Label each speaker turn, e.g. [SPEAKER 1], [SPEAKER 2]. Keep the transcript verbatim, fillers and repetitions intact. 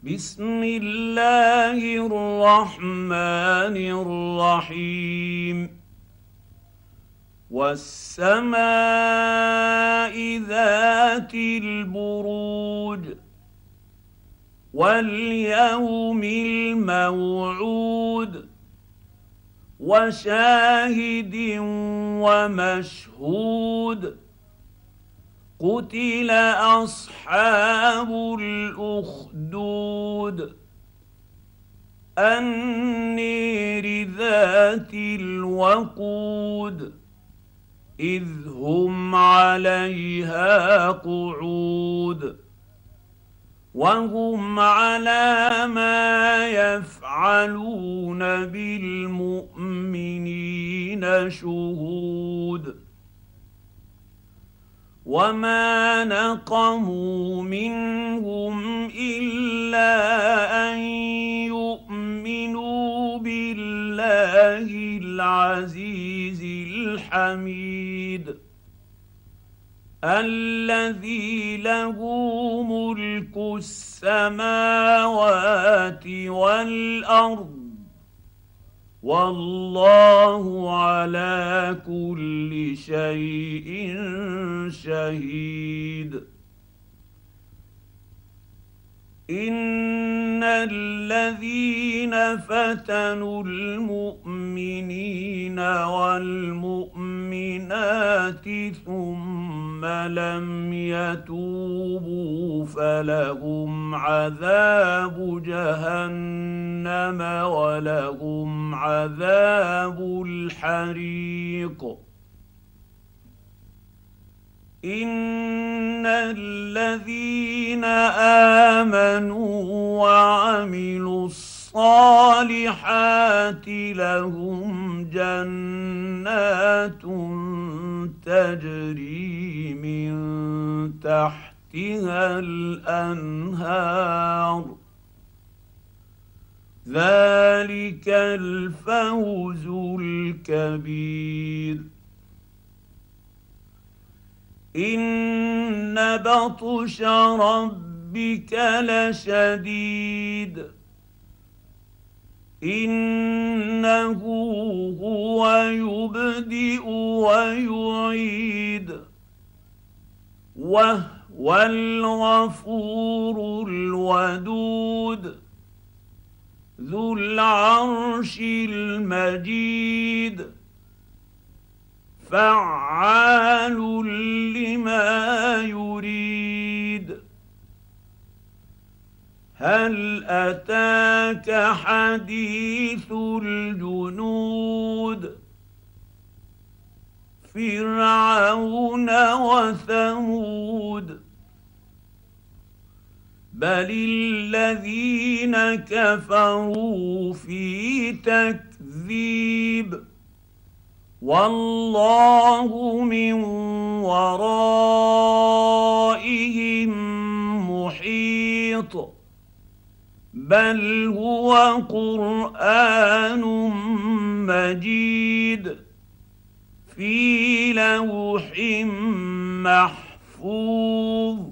[SPEAKER 1] بسم الله الرحمن الرحيم. والسماء ذات البروج واليوم الموعود وشاهد ومشهود. قتل اصحاب الاخدود النير ذات الوقود اذ هم عليها قعود وهم على ما يفعلون بالمؤمنين شهود. وما نقموا منهم الا ان يؤمنوا بالله العزيز الحميد الذي له ملك السماوات والارض والله على كل شيء شهيد. ان الذين فتنوا المؤمنين والمؤمنات ثم لم يتوبوا فلهم عذاب جهنم ولهم عذاب الحريق. ان الذين امنوا وعملوا الصالحات لهم جنات تجري من تحتها الانهار ذلك الفوز الكبير. ان بطش ربك لشديد انه هو يبدئ ويعيد وهو الغفور الودود ذو العرش المجيد فعال لما يريد. هل اتاك حديث الجنود فرعون وثمود بل الذين كفروا في تكذيب والله من ورائهم محيط بل هو قرآن مجيد في لوح محفوظ.